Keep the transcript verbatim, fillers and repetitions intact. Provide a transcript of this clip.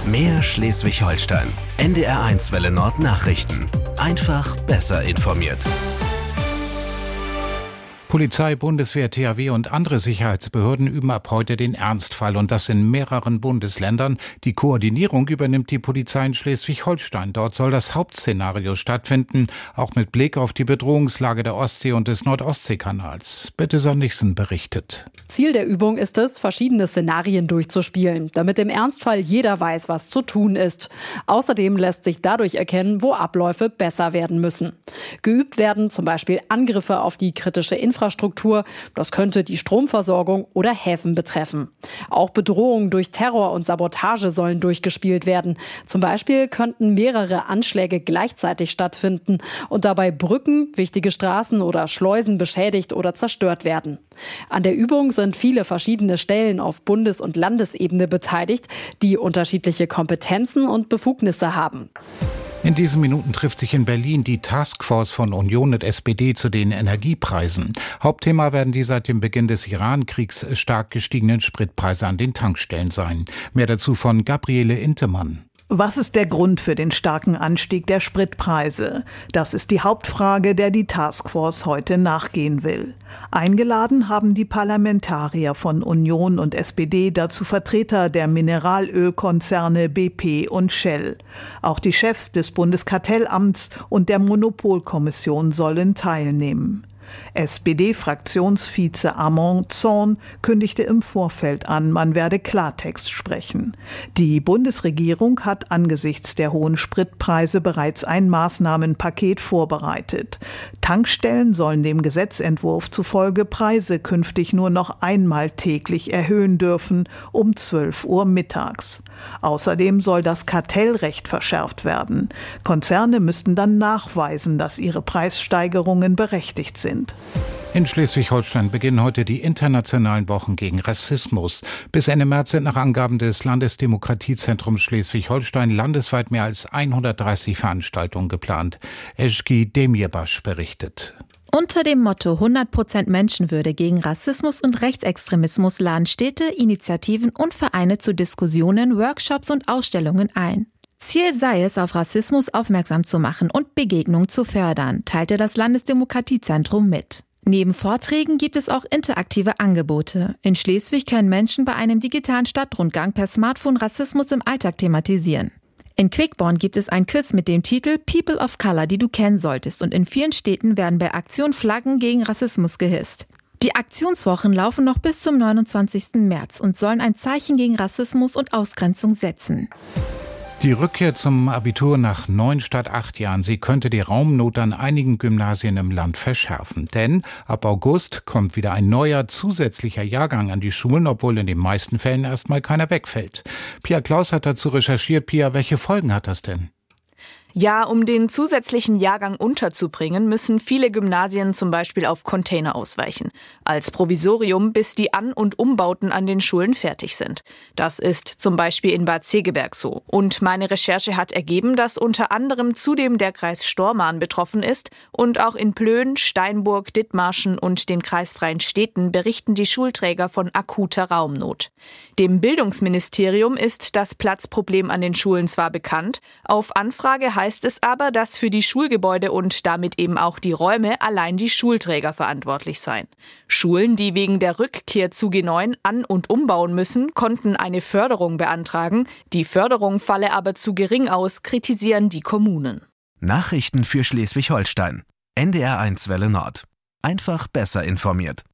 Mehr Schleswig-Holstein. N D R eins Welle Nord Nachrichten. Einfach besser informiert. Polizei, Bundeswehr, T H W und andere Sicherheitsbehörden üben ab heute den Ernstfall und das in mehreren Bundesländern. Die Koordinierung übernimmt die Polizei in Schleswig-Holstein. Dort soll das Hauptszenario stattfinden, auch mit Blick auf die Bedrohungslage der Ostsee und des Nord-Ostsee-Kanals. Birte Sonnigsen berichtet. Ziel der Übung ist es, verschiedene Szenarien durchzuspielen, damit im Ernstfall jeder weiß, was zu tun ist. Außerdem lässt sich dadurch erkennen, wo Abläufe besser werden müssen. Geübt werden zum Beispiel Angriffe auf die kritische Infrastruktur. Infrastruktur. Das könnte die Stromversorgung oder Häfen betreffen. Auch Bedrohungen durch Terror und Sabotage sollen durchgespielt werden. Zum Beispiel könnten mehrere Anschläge gleichzeitig stattfinden und dabei Brücken, wichtige Straßen oder Schleusen beschädigt oder zerstört werden. An der Übung sind viele verschiedene Stellen auf Bundes- und Landesebene beteiligt, die unterschiedliche Kompetenzen und Befugnisse haben. In diesen Minuten trifft sich in Berlin die Taskforce von Union und S P D zu den Energiepreisen. Hauptthema werden die seit dem Beginn des Iran-Kriegs stark gestiegenen Spritpreise an den Tankstellen sein. Mehr dazu von Gabriele Intemann. Was ist der Grund für den starken Anstieg der Spritpreise? Das ist die Hauptfrage, der die Taskforce heute nachgehen will. Eingeladen haben die Parlamentarier von Union und S P D dazu Vertreter der Mineralölkonzerne B P und Shell. Auch die Chefs des Bundeskartellamts und der Monopolkommission sollen teilnehmen. S P D-Fraktionsvize Armand Zorn kündigte im Vorfeld an, man werde Klartext sprechen. Die Bundesregierung hat angesichts der hohen Spritpreise bereits ein Maßnahmenpaket vorbereitet. Tankstellen sollen dem Gesetzentwurf zufolge Preise künftig nur noch einmal täglich erhöhen dürfen, um zwölf Uhr mittags. Außerdem soll das Kartellrecht verschärft werden. Konzerne müssten dann nachweisen, dass ihre Preissteigerungen berechtigt sind. In Schleswig-Holstein beginnen heute die internationalen Wochen gegen Rassismus. Bis Ende März sind nach Angaben des Landesdemokratiezentrums Schleswig-Holstein landesweit mehr als hundertdreißig Veranstaltungen geplant. Eschki Demirbaş berichtet. Unter dem Motto hundert Prozent Menschenwürde gegen Rassismus und Rechtsextremismus laden Städte, Initiativen und Vereine zu Diskussionen, Workshops und Ausstellungen ein. Ziel sei es, auf Rassismus aufmerksam zu machen und Begegnung zu fördern, teilte das Landesdemokratiezentrum mit. Neben Vorträgen gibt es auch interaktive Angebote. In Schleswig können Menschen bei einem digitalen Stadtrundgang per Smartphone Rassismus im Alltag thematisieren. In Quickborn gibt es ein Quiz mit dem Titel People of Color, die du kennen solltest, und in vielen Städten werden bei Aktion Flaggen gegen Rassismus gehisst. Die Aktionswochen laufen noch bis zum neunundzwanzigsten März und sollen ein Zeichen gegen Rassismus und Ausgrenzung setzen. Die Rückkehr zum Abitur nach neun statt acht Jahren, sie könnte die Raumnot an einigen Gymnasien im Land verschärfen. Denn ab August kommt wieder ein neuer zusätzlicher Jahrgang an die Schulen, obwohl in den meisten Fällen erstmal keiner wegfällt. Pia Klaus hat dazu recherchiert. Pia, welche Folgen hat das denn? Ja, um den zusätzlichen Jahrgang unterzubringen, müssen viele Gymnasien zum Beispiel auf Container ausweichen. Als Provisorium, bis die An- und Umbauten an den Schulen fertig sind. Das ist zum Beispiel in Bad Segeberg so. Und meine Recherche hat ergeben, dass unter anderem zudem der Kreis Stormarn betroffen ist. Und auch in Plön, Steinburg, Dithmarschen und den kreisfreien Städten berichten die Schulträger von akuter Raumnot. Dem Bildungsministerium ist das Platzproblem an den Schulen zwar bekannt, auf Anfrage heißt es aber, dass für die Schulgebäude und damit eben auch die Räume allein die Schulträger verantwortlich seien. Schulen, die wegen der Rückkehr zu G neun an- und umbauen müssen, konnten eine Förderung beantragen. Die Förderung falle aber zu gering aus, kritisieren die Kommunen. Nachrichten für Schleswig-Holstein. N D R eins Welle Nord. Einfach besser informiert.